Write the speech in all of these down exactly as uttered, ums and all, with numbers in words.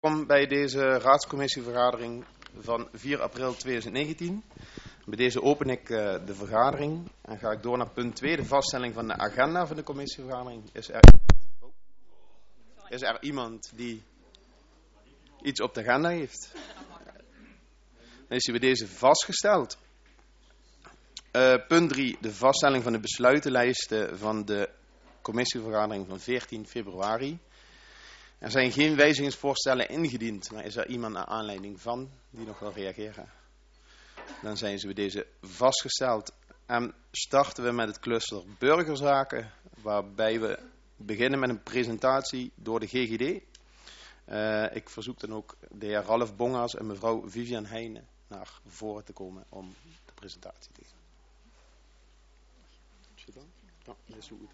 Welkom bij deze raadscommissievergadering van vier april tweeduizend negentien. Bij deze open ik uh, de vergadering en ga ik door naar punt twee, de vaststelling van de agenda van de commissievergadering. Is er, oh, is er iemand die iets op de agenda heeft? Dan is die bij deze vastgesteld. Uh, punt drie, de vaststelling van de besluitenlijsten van de commissievergadering van veertien februari. Er zijn geen wijzigingsvoorstellen ingediend, maar is er iemand naar aanleiding van die nog wil reageren? Dan zijn ze bij deze vastgesteld. En starten we met het cluster burgerzaken, waarbij we beginnen met een presentatie door de G G D. Uh, ik verzoek dan ook de heer Ralf Bongas en mevrouw Vivian Heijnen naar voren te komen om de presentatie te geven. Ja, dat is zo goed.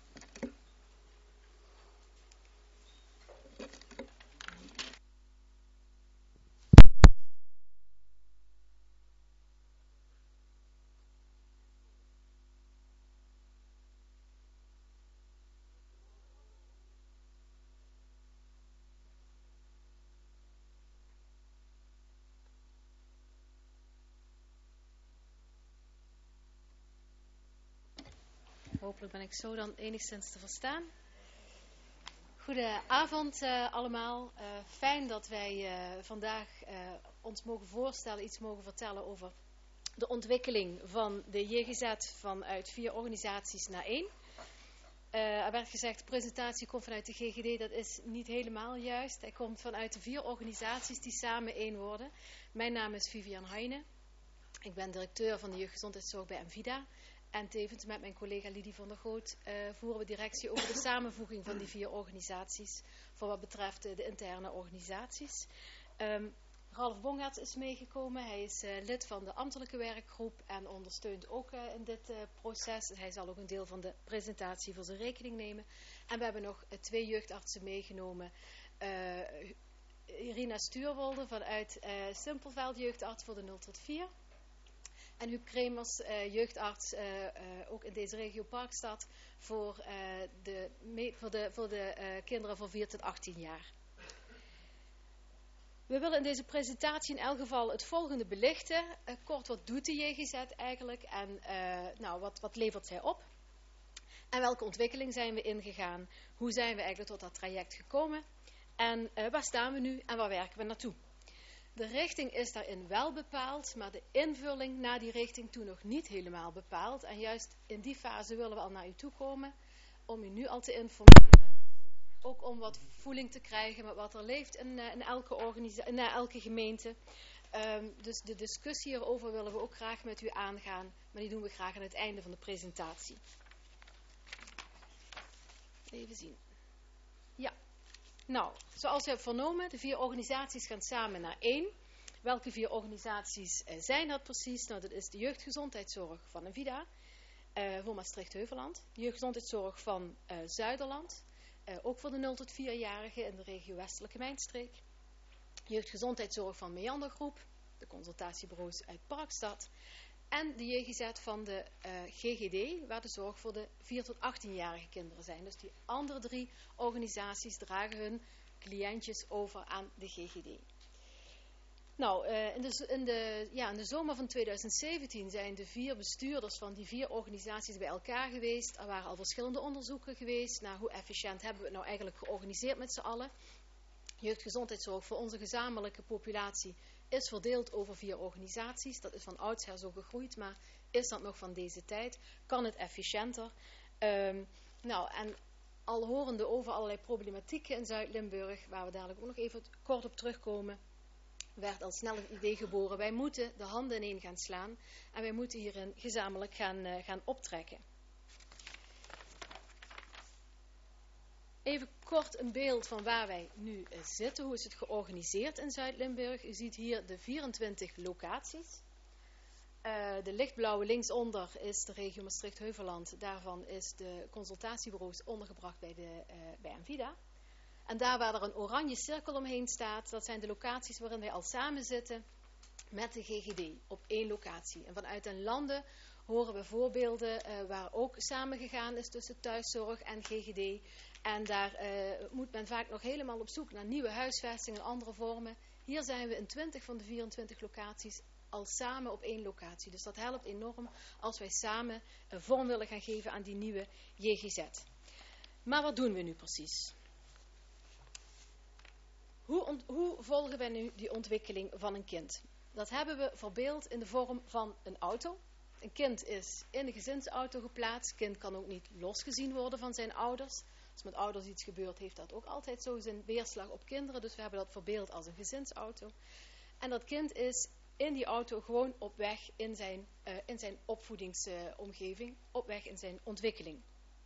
Hopelijk ben ik zo dan enigszins te verstaan. Goedenavond uh, allemaal. Uh, fijn dat wij uh, vandaag uh, ons mogen voorstellen, iets mogen vertellen over de ontwikkeling van de J G Z vanuit vier organisaties naar één. Uh, er werd gezegd, de presentatie komt vanuit de G G D. Dat is niet helemaal juist. Hij komt vanuit de vier organisaties die samen één worden. Mijn naam is Vivian Heijnen. Ik ben directeur van de jeugdgezondheidszorg bij Envida. En tevens met mijn collega Lidie van der Goot uh, voeren we directie over de samenvoeging van die vier organisaties voor wat betreft uh, de interne organisaties. Um, Ralf Bongaerts is meegekomen. Hij is uh, lid van de ambtelijke werkgroep en ondersteunt ook uh, in dit uh, proces. Hij zal ook een deel van de presentatie voor zijn rekening nemen. En we hebben nog uh, twee jeugdartsen meegenomen. Uh, Irina Stuurwolde vanuit uh, Simpelveld, jeugdarts voor de nul tot vier. En Huub Kremers, uh, jeugdarts, uh, uh, ook in deze regio Parkstad, voor, uh, de, me, voor de, voor de uh, kinderen van vier tot achttien jaar. We willen in deze presentatie in elk geval het volgende belichten. Uh, kort, wat doet de J G Z eigenlijk en uh, nou, wat, wat levert zij op? En welke ontwikkeling zijn we ingegaan? Hoe zijn we eigenlijk tot dat traject gekomen? En uh, waar staan we nu en waar werken we naartoe? De richting is daarin wel bepaald, maar de invulling naar die richting toe nog niet helemaal bepaald. En juist in die fase willen we al naar u toe komen, om u nu al te informeren. Ook om wat voeling te krijgen met wat er leeft in, in, elke, organisa- in elke gemeente. Um, dus de discussie hierover willen we ook graag met u aangaan, maar die doen we graag aan het einde van de presentatie. Even zien. Ja. Nou, zoals u hebt vernomen, de vier organisaties gaan samen naar één. Welke vier organisaties uh, zijn dat precies? Nou, dat is de jeugdgezondheidszorg van Envida, uh, voor Maastricht-Heuveland. De jeugdgezondheidszorg van uh, Zuiderland, uh, ook voor de nul tot vierjarigen in de regio Westelijke Mijnstreek. Jeugdgezondheidszorg van Meandergroep, de consultatiebureaus uit Parkstad. En de J G Z van de uh, G G D, waar de zorg voor de vier tot achttienjarige kinderen zijn. Dus die andere drie organisaties dragen hun cliëntjes over aan de G G D. Nou, uh, in, de, in, de, ja, in de zomer van tweeduizend zeventien zijn de vier bestuurders van die vier organisaties bij elkaar geweest. Er waren al verschillende onderzoeken geweest naar hoe efficiënt hebben we het nou eigenlijk georganiseerd met z'n allen. Jeugdgezondheidszorg voor onze gezamenlijke populatie is verdeeld over vier organisaties. Dat is van oudsher zo gegroeid, maar is dat nog van deze tijd? Kan het efficiënter? Um, nou, en al horende over allerlei problematieken in Zuid-Limburg, waar we dadelijk ook nog even kort op terugkomen, werd al snel het idee geboren, wij moeten de handen ineen gaan slaan en wij moeten hierin gezamenlijk gaan, uh, gaan optrekken. Even kort een beeld van waar wij nu uh, zitten. Hoe is het georganiseerd in Zuid-Limburg? U ziet hier de vierentwintig locaties. Uh, de lichtblauwe linksonder is de regio Maastricht-Heuveland. Daarvan is de consultatiebureaus ondergebracht bij, de, uh, bij Envida. En daar waar er een oranje cirkel omheen staat, dat zijn de locaties waarin wij al samen zitten met de G G D op één locatie. En vanuit den landen horen we voorbeelden uh, waar ook samengegaan is tussen thuiszorg en G G D. En daar uh, moet men vaak nog helemaal op zoek naar nieuwe huisvestingen en andere vormen. Hier zijn we in twintig van de vierentwintig locaties al samen op één locatie. Dus dat helpt enorm als wij samen een vorm willen gaan geven aan die nieuwe J G Z. Maar wat doen we nu precies? Hoe, ont, hoe volgen wij nu die ontwikkeling van een kind? Dat hebben we verbeeld in de vorm van een auto. Een kind is in de gezinsauto geplaatst. Kind kan ook niet losgezien worden van zijn ouders. Als met ouders iets gebeurt, heeft dat ook altijd zo zijn weerslag op kinderen. Dus we hebben dat verbeeld als een gezinsauto. En dat kind is in die auto gewoon op weg in zijn, uh, in zijn opvoedingsomgeving, uh, op weg in zijn ontwikkeling.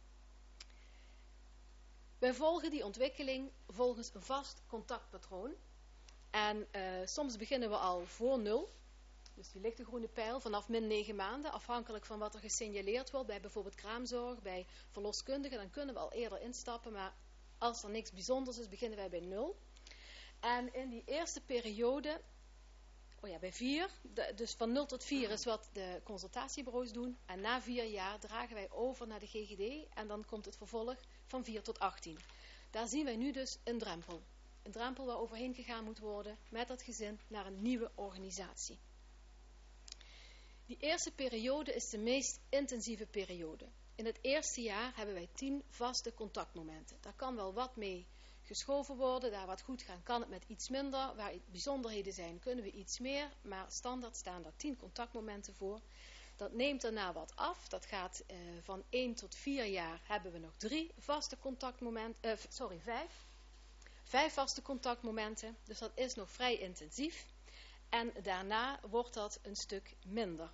Wij volgen die ontwikkeling volgens een vast contactpatroon. En uh, soms beginnen we al voor nul. Dus die lichte groene pijl vanaf min negen maanden, afhankelijk van wat er gesignaleerd wordt bij bijvoorbeeld kraamzorg, bij verloskundigen, dan kunnen we al eerder instappen, maar als er niks bijzonders is, beginnen wij bij nul. En in die eerste periode, oh ja, bij vier, de, dus van nul tot vier is wat de consultatiebureaus doen, en na vier jaar dragen wij over naar de G G D en dan komt het vervolg van vier tot achttien. Daar zien wij nu dus een drempel. Een drempel waar overheen gegaan moet worden met dat gezin naar een nieuwe organisatie. Die eerste periode is de meest intensieve periode. In het eerste jaar hebben wij tien vaste contactmomenten. Daar kan wel wat mee geschoven worden, daar wat goed gaan kan het met iets minder. Waar bijzonderheden zijn kunnen we iets meer, maar standaard staan er tien contactmomenten voor. Dat neemt daarna wat af. Dat gaat uh, van één tot vier jaar hebben we nog drie vaste contactmomenten, uh, sorry, vijf. Vijf vaste contactmomenten, dus dat is nog vrij intensief. En daarna wordt dat een stuk minder.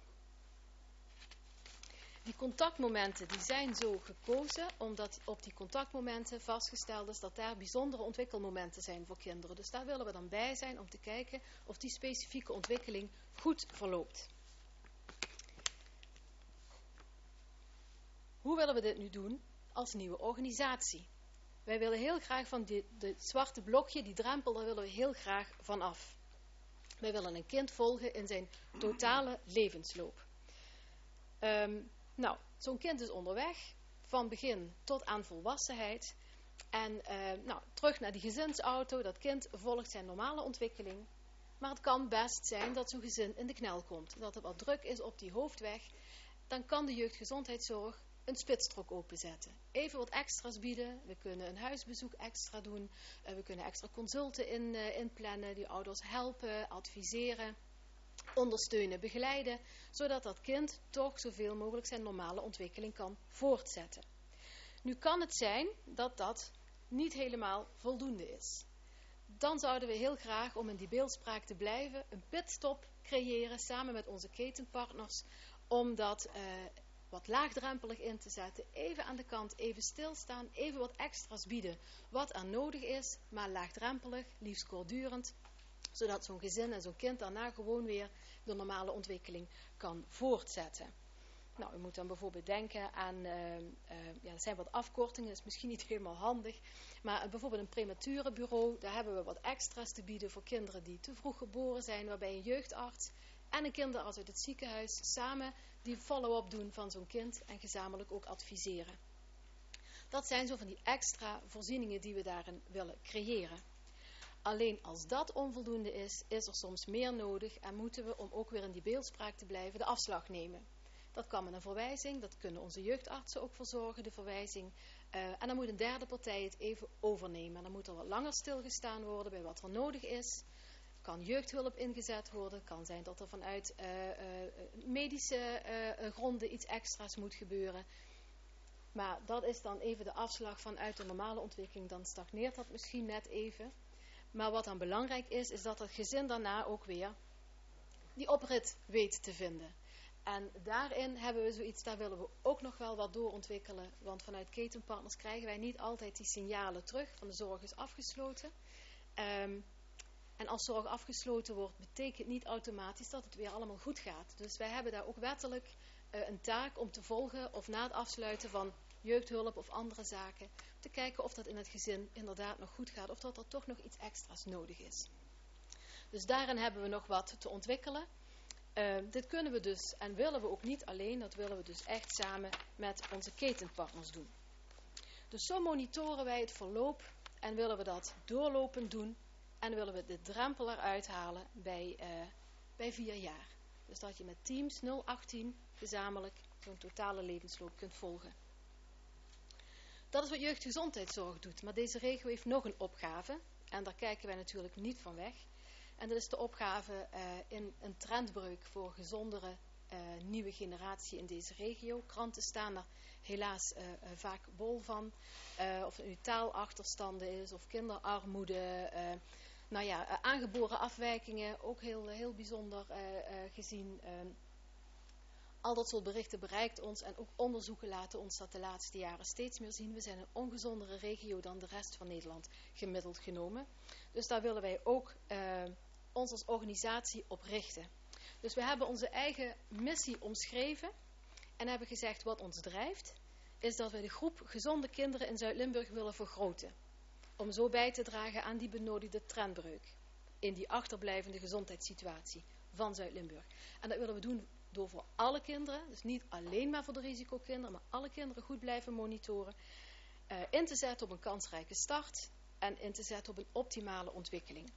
Die contactmomenten die zijn zo gekozen omdat op die contactmomenten vastgesteld is dat daar bijzondere ontwikkelmomenten zijn voor kinderen. Dus daar willen we dan bij zijn om te kijken of die specifieke ontwikkeling goed verloopt. Hoe willen we dit nu doen als nieuwe organisatie? Wij willen heel graag van dit zwarte blokje, die drempel, daar willen we heel graag van af. Wij willen een kind volgen in zijn totale levensloop. Um, nou, zo'n kind is onderweg, van begin tot aan volwassenheid. En uh, nou, terug naar die gezinsauto, dat kind volgt zijn normale ontwikkeling. Maar het kan best zijn dat zo'n gezin in de knel komt. Dat er wat druk is op die hoofdweg. Dan kan de jeugdgezondheidszorg een spitsstrook openzetten. Even wat extra's bieden. We kunnen een huisbezoek extra doen. Uh, we kunnen extra consulten in, uh, inplannen. Die ouders helpen, adviseren, ondersteunen, begeleiden. Zodat dat kind toch zoveel mogelijk zijn normale ontwikkeling kan voortzetten. Nu kan het zijn dat dat niet helemaal voldoende is. Dan zouden we heel graag, om in die beeldspraak te blijven, een pitstop creëren samen met onze ketenpartners. Om dat uh, wat laagdrempelig in te zetten. Even aan de kant, even stilstaan, even wat extra's bieden. Wat er nodig is, maar laagdrempelig, liefst kortdurend. Zodat zo'n gezin en zo'n kind daarna gewoon weer de normale ontwikkeling kan voortzetten. Nou, u moet dan bijvoorbeeld denken aan, uh, uh, ja, er zijn wat afkortingen, dat is misschien niet helemaal handig. Maar uh, bijvoorbeeld een prematurenbureau, daar hebben we wat extra's te bieden voor kinderen die te vroeg geboren zijn. Waarbij een jeugdarts en een kinderarts uit het ziekenhuis samen die follow-up doen van zo'n kind en gezamenlijk ook adviseren. Dat zijn zo van die extra voorzieningen die we daarin willen creëren. Alleen als dat onvoldoende is, is er soms meer nodig en moeten we, om ook weer in die beeldspraak te blijven, de afslag nemen. Dat kan met een verwijzing, dat kunnen onze jeugdartsen ook verzorgen, de verwijzing. Uh, en dan moet een derde partij het even overnemen. En dan moet er wat langer stilgestaan worden bij wat er nodig is. Kan jeugdhulp ingezet worden. Het kan zijn dat er vanuit uh, uh, medische uh, gronden iets extra's moet gebeuren. Maar dat is dan even de afslag vanuit de normale ontwikkeling. Dan stagneert dat misschien net even. Maar wat dan belangrijk is, is dat het gezin daarna ook weer die oprit weet te vinden. En daarin hebben we zoiets, daar willen we ook nog wel wat doorontwikkelen. Want vanuit ketenpartners krijgen wij niet altijd die signalen terug van de zorg is afgesloten. Um, en als zorg afgesloten wordt, betekent niet automatisch dat het weer allemaal goed gaat. Dus wij hebben daar ook wettelijk uh, een taak om te volgen of na het afsluiten van jeugdhulp of andere zaken, te kijken of dat in het gezin inderdaad nog goed gaat of dat er toch nog iets extra's nodig is. Dus daarin hebben we nog wat te ontwikkelen. Uh, dit kunnen we dus en willen we ook niet alleen, dat willen we dus echt samen met onze ketenpartners doen. Dus zo monitoren wij het verloop en willen we dat doorlopend doen en willen we de drempel eruit halen bij, uh, bij vier jaar. Dus dat je met teams nul achttien gezamenlijk zo'n totale levensloop kunt volgen. Dat is wat jeugdgezondheidszorg doet, maar deze regio heeft nog een opgave en daar kijken wij natuurlijk niet van weg. En dat is de opgave uh, in een trendbreuk voor gezondere uh, nieuwe generatie in deze regio. Kranten staan er helaas uh, uh, vaak bol van. Uh, of het nu taalachterstanden is of kinderarmoede. Uh, nou ja, uh, aangeboren afwijkingen, ook heel, heel bijzonder uh, uh, gezien. Uh, al dat soort berichten bereikt ons en ook onderzoeken laten ons dat de laatste jaren steeds meer zien. We zijn een ongezondere regio dan de rest van Nederland gemiddeld genomen. Dus daar willen wij ook uh, ons als organisatie op richten. Dus we hebben onze eigen missie omschreven en hebben gezegd wat ons drijft, is dat we de groep gezonde kinderen in Zuid-Limburg willen vergroten. Om zo bij te dragen aan die benodigde trendbreuk in die achterblijvende gezondheidssituatie van Zuid-Limburg. En dat willen we doen door voor alle kinderen, dus niet alleen maar voor de risicokinderen, maar alle kinderen goed blijven monitoren, uh, in te zetten op een kansrijke start en in te zetten op een optimale ontwikkeling.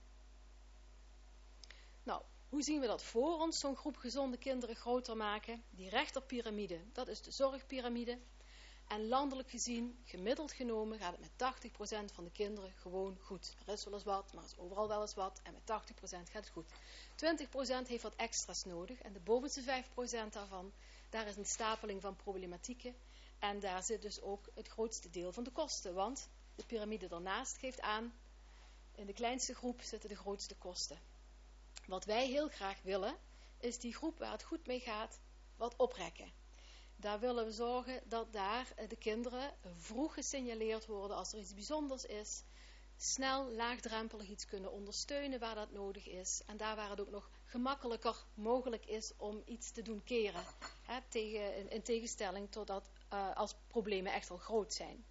Nou, hoe zien we dat voor ons, zo'n groep gezonde kinderen groter maken? Die rechterpiramide, dat is de zorgpiramide. En landelijk gezien, gemiddeld genomen, gaat het met tachtig procent van de kinderen gewoon goed. Er is wel eens wat, maar er is overal wel eens wat. En met tachtig procent gaat het goed. twintig procent heeft wat extra's nodig. En de bovenste vijf procent daarvan, daar is een stapeling van problematieken. En daar zit dus ook het grootste deel van de kosten. Want de piramide daarnaast geeft aan, in de kleinste groep zitten de grootste kosten. Wat wij heel graag willen, is die groep waar het goed mee gaat, wat oprekken. Daar willen we zorgen dat daar de kinderen vroeg gesignaleerd worden als er iets bijzonders is. Snel, laagdrempelig iets kunnen ondersteunen waar dat nodig is. En daar waar het ook nog gemakkelijker mogelijk is om iets te doen keren. Hè, tegen, in, in tegenstelling totdat uh, als problemen echt al groot zijn.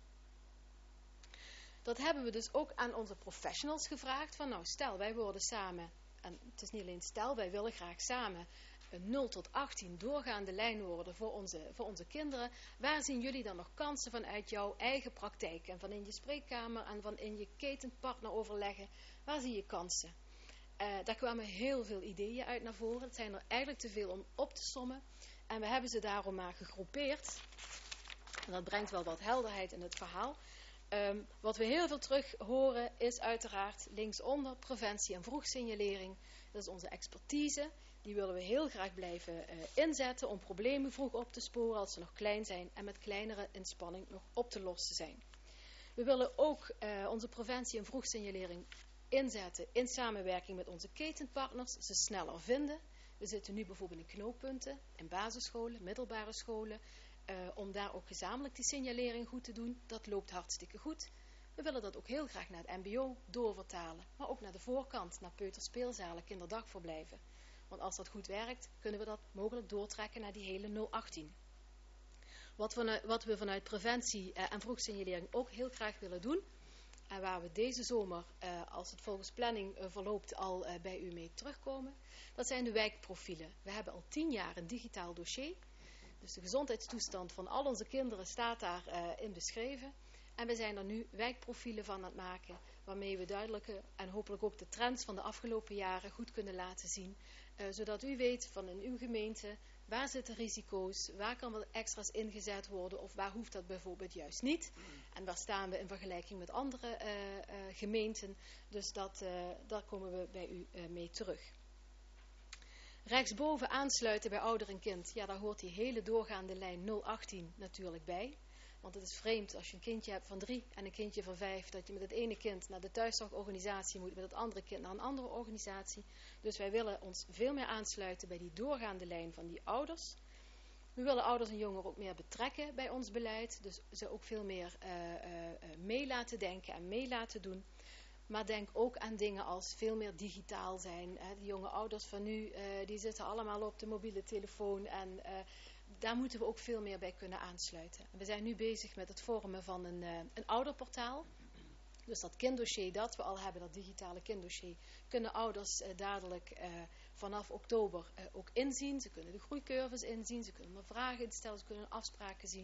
Dat hebben we dus ook aan onze professionals gevraagd. Van nou stel, wij worden samen, en het is niet alleen stel, wij willen graag samen een nul tot achttien doorgaande lijn worden voor onze, voor onze kinderen. Waar zien jullie dan nog kansen vanuit jouw eigen praktijk en van in je spreekkamer en van in je ketenpartner overleggen? Waar zie je kansen? Uh, daar kwamen heel veel ideeën uit naar voren. Het zijn er eigenlijk te veel om op te sommen. En we hebben ze daarom maar gegroepeerd. En dat brengt wel wat helderheid in het verhaal. Um, wat we heel veel terug horen is uiteraard linksonder preventie en vroegsignalering. Dat is onze expertise. Die willen we heel graag blijven uh, inzetten om problemen vroeg op te sporen als ze nog klein zijn en met kleinere inspanning nog op te lossen zijn. We willen ook uh, onze preventie en vroegsignalering inzetten in samenwerking met onze ketenpartners, ze sneller vinden. We zitten nu bijvoorbeeld in knooppunten, in basisscholen, middelbare scholen, uh, om daar ook gezamenlijk die signalering goed te doen. Dat loopt hartstikke goed. We willen dat ook heel graag naar het mbo doorvertalen, maar ook naar de voorkant, naar peuterspeelzalen, kinderdagverblijven. Want als dat goed werkt, kunnen we dat mogelijk doortrekken naar die hele nul achttien. Wat we, wat we vanuit preventie uh, en vroegsignalering ook heel graag willen doen, en waar we deze zomer, uh, als het volgens planning uh, verloopt, al uh, bij u mee terugkomen, dat zijn de wijkprofielen. We hebben al tien jaar een digitaal dossier. Dus de gezondheidstoestand van al onze kinderen staat daarin uh, beschreven. En we zijn er nu wijkprofielen van aan het maken, waarmee we duidelijke en hopelijk ook de trends van de afgelopen jaren goed kunnen laten zien. Uh, zodat u weet van in uw gemeente, waar zitten risico's, waar kan wat extra's ingezet worden of waar hoeft dat bijvoorbeeld juist niet. En waar staan we in vergelijking met andere uh, uh, gemeenten. Dus dat, uh, daar komen we bij u uh, mee terug. Rechtsboven aansluiten bij ouder en kind. Ja, daar hoort die hele doorgaande lijn nul achttien natuurlijk bij. Want het is vreemd als je een kindje hebt van drie en een kindje van vijf, dat je met het ene kind naar de thuiszorgorganisatie moet, met het andere kind naar een andere organisatie. Dus wij willen ons veel meer aansluiten bij die doorgaande lijn van die ouders. We willen ouders en jongeren ook meer betrekken bij ons beleid. Dus ze ook veel meer uh, uh, mee laten denken en mee laten doen. Maar denk ook aan dingen als veel meer digitaal zijn. Hè. Die jonge ouders van nu, uh, die zitten allemaal op de mobiele telefoon. En uh, daar moeten we ook veel meer bij kunnen aansluiten. We zijn nu bezig met het vormen van een, uh, een ouderportaal. Dus dat kinddossier dat we al hebben, dat digitale kinddossier, kunnen ouders uh, dadelijk uh, vanaf oktober uh, ook inzien. Ze kunnen de groeicurves inzien, ze kunnen er vragen instellen, ze kunnen afspraken zien.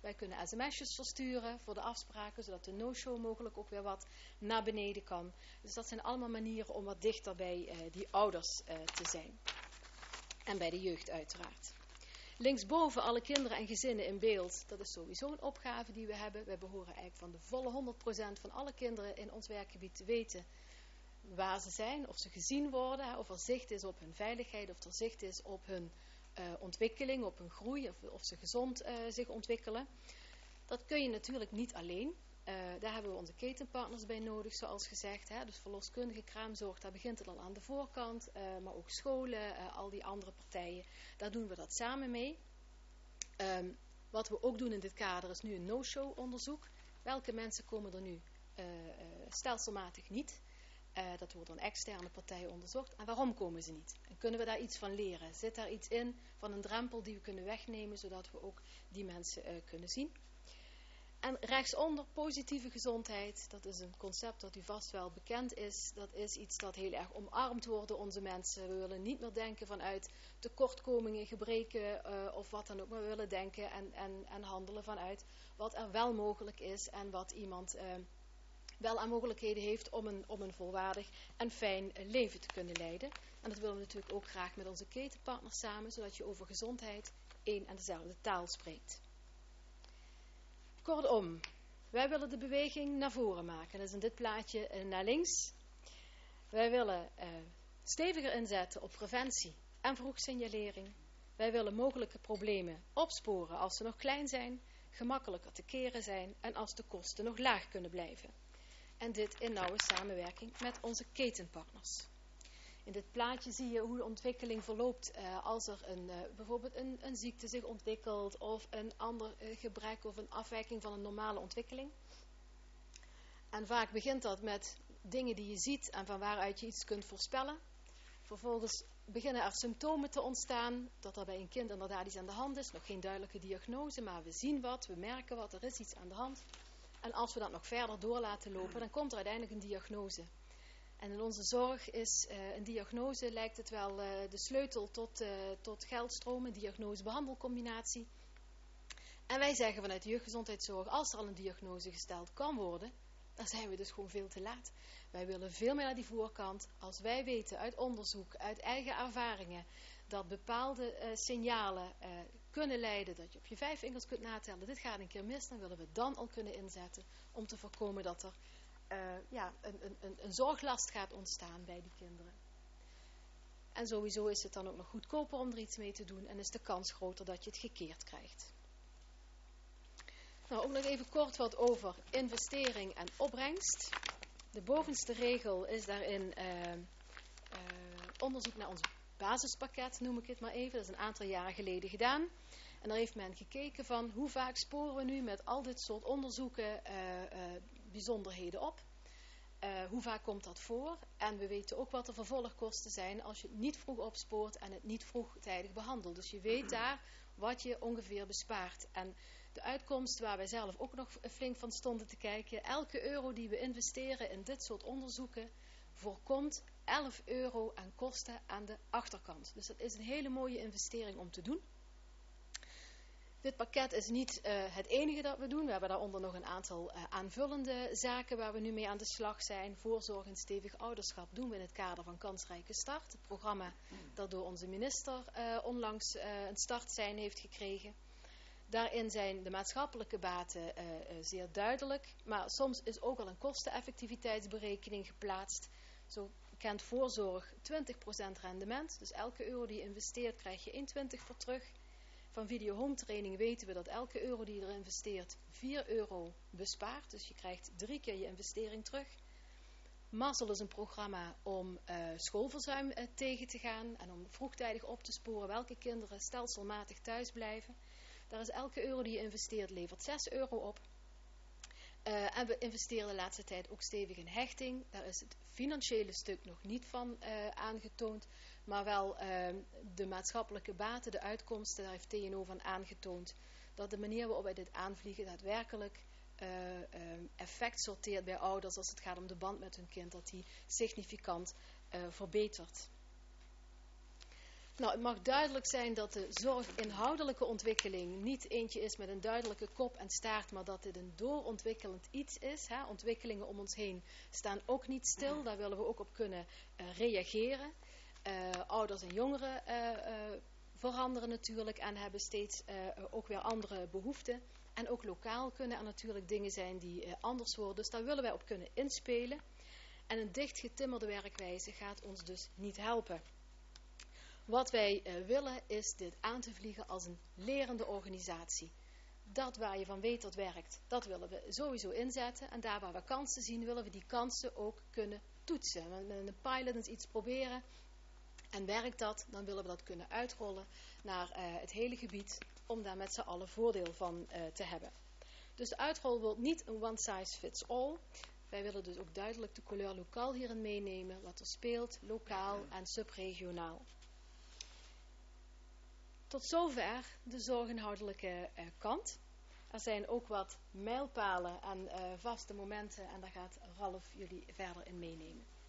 Wij kunnen sms'jes versturen voor de afspraken, zodat de no-show mogelijk ook weer wat naar beneden kan. Dus dat zijn allemaal manieren om wat dichter bij uh, die ouders uh, te zijn. En bij de jeugd uiteraard. Linksboven alle kinderen en gezinnen in beeld. Dat is sowieso een opgave die we hebben. Wij behoren eigenlijk van de volle honderd procent van alle kinderen in ons werkgebied te weten waar ze zijn, of ze gezien worden, of er zicht is op hun veiligheid, of er zicht is op hun uh, ontwikkeling, op hun groei, of, of ze gezond uh, zich ontwikkelen. Dat kun je natuurlijk niet alleen. Uh, daar hebben we onze ketenpartners bij nodig, zoals gezegd. Hè? Dus verloskundige kraamzorg, daar begint het al aan de voorkant. Uh, maar ook scholen, uh, al die andere partijen. Daar doen we dat samen mee. Um, wat we ook doen in dit kader is nu een no-show onderzoek. Welke mensen komen er nu uh, uh, stelselmatig niet? Uh, dat wordt door een externe partij onderzocht. En waarom komen ze niet? En kunnen we daar iets van leren? Zit daar iets in van een drempel die we kunnen wegnemen, zodat we ook die mensen uh, kunnen zien? En rechtsonder, positieve gezondheid, dat is een concept dat u vast wel bekend is. Dat is iets dat heel erg omarmd wordt door onze mensen. We willen niet meer denken vanuit tekortkomingen, gebreken uh, of wat dan ook. Maar we willen denken en, en, en handelen vanuit wat er wel mogelijk is en wat iemand uh, wel aan mogelijkheden heeft om een, om een volwaardig en fijn uh, leven te kunnen leiden. En dat willen we natuurlijk ook graag met onze ketenpartners samen, zodat je over gezondheid één en dezelfde taal spreekt. Kortom, wij willen de beweging naar voren maken. Dat is in dit plaatje uh, naar links. Wij willen uh, steviger inzetten op preventie en vroegsignalering. Wij willen mogelijke problemen opsporen als ze nog klein zijn, gemakkelijker te keren zijn en als de kosten nog laag kunnen blijven. En dit in nauwe samenwerking met onze ketenpartners. In dit plaatje zie je hoe de ontwikkeling verloopt uh, als er een, uh, bijvoorbeeld een, een ziekte zich ontwikkelt of een ander uh, gebrek of een afwijking van een normale ontwikkeling. En vaak begint dat met dingen die je ziet en van waaruit je iets kunt voorspellen. Vervolgens beginnen er symptomen te ontstaan, dat er bij een kind inderdaad iets aan de hand is. Nog geen duidelijke diagnose, maar we zien wat, we merken wat, er is iets aan de hand. En als we dat nog verder door laten lopen, dan komt er uiteindelijk een diagnose. En in onze zorg is uh, een diagnose, lijkt het wel uh, de sleutel tot, uh, tot geldstroom, een diagnose-behandelcombinatie. En wij zeggen vanuit de jeugdgezondheidszorg, als er al een diagnose gesteld kan worden, dan zijn we dus gewoon veel te laat. Wij willen veel meer naar die voorkant. Als wij weten uit onderzoek, uit eigen ervaringen, dat bepaalde uh, signalen uh, kunnen leiden, dat je op je vijf vingers kunt natellen, dit gaat een keer mis, dan willen we dan al kunnen inzetten om te voorkomen dat er Uh, ja, een, een, een zorglast gaat ontstaan bij die kinderen. En sowieso is het dan ook nog goedkoper om er iets mee te doen en is de kans groter dat je het gekeerd krijgt. Nou, ook nog even kort wat over investering en opbrengst. De bovenste regel is daarin uh, uh, onderzoek naar ons basispakket, noem ik het maar even. Dat is een aantal jaren geleden gedaan. En daar heeft men gekeken van hoe vaak sporen we nu met al dit soort onderzoeken uh, uh, bijzonderheden op. Uh, hoe vaak komt dat voor? En we weten ook wat de vervolgkosten zijn als je het niet vroeg opspoort en het niet vroegtijdig behandelt. Dus je weet daar wat je ongeveer bespaart. En de uitkomst waar wij zelf ook nog flink van stonden te kijken, elke euro die we investeren in dit soort onderzoeken voorkomt elf euro aan kosten aan de achterkant. Dus dat is een hele mooie investering om te doen. Dit pakket is niet uh, het enige dat we doen. We hebben daaronder nog een aantal uh, aanvullende zaken waar we nu mee aan de slag zijn. Voorzorg en stevig ouderschap doen we in het kader van Kansrijke Start. Het programma dat door onze minister uh, onlangs uh, een startsein heeft gekregen. Daarin zijn de maatschappelijke baten uh, uh, zeer duidelijk. Maar soms is ook al een kosteneffectiviteitsberekening geplaatst. Zo kent voorzorg twintig procent rendement. Dus elke euro die je investeert krijg je één komma twintig voor terug. Van video home training weten we dat elke euro die je er investeert vier euro bespaart. Dus je krijgt drie keer je investering terug. Mazzel is een programma om uh, schoolverzuim uh, tegen te gaan. En om vroegtijdig op te sporen welke kinderen stelselmatig thuis blijven. Daar is elke euro die je investeert levert zes euro op. Uh, en we investeren de laatste tijd ook stevig in hechting. Daar is het financiële stuk nog niet van uh, aangetoond. Maar wel uh, de maatschappelijke baten, de uitkomsten, daar heeft T N O van aangetoond. Dat de manier waarop wij dit aanvliegen daadwerkelijk uh, uh, effect sorteert bij ouders als het gaat om de band met hun kind. Dat die significant uh, verbetert. Nou, het mag duidelijk zijn dat de zorginhoudelijke ontwikkeling niet eentje is met een duidelijke kop en staart, maar dat dit een doorontwikkelend iets is. Hè. Ontwikkelingen om ons heen staan ook niet stil, daar willen we ook op kunnen uh, reageren. Uh, ouders en jongeren uh, uh, veranderen natuurlijk en hebben steeds uh, ook weer andere behoeften. En ook lokaal kunnen er natuurlijk dingen zijn die uh, anders worden, dus daar willen wij op kunnen inspelen. En een dichtgetimmerde werkwijze gaat ons dus niet helpen. Wat wij uh, willen is dit aan te vliegen als een lerende organisatie. Dat waar je van weet dat werkt, dat willen we sowieso inzetten. En daar waar we kansen zien, willen we die kansen ook kunnen toetsen. Met een pilot eens iets proberen. En werkt dat, dan willen we dat kunnen uitrollen naar uh, het hele gebied. Om daar met z'n allen voordeel van uh, te hebben. Dus de uitrol wordt niet een one size fits all. Wij willen dus ook duidelijk de couleur lokaal hierin meenemen. Wat er speelt, lokaal en subregionaal. Tot zover de zorginhoudelijke uh, kant. Er zijn ook wat mijlpalen en uh, vaste momenten en daar gaat Ralf jullie verder in meenemen.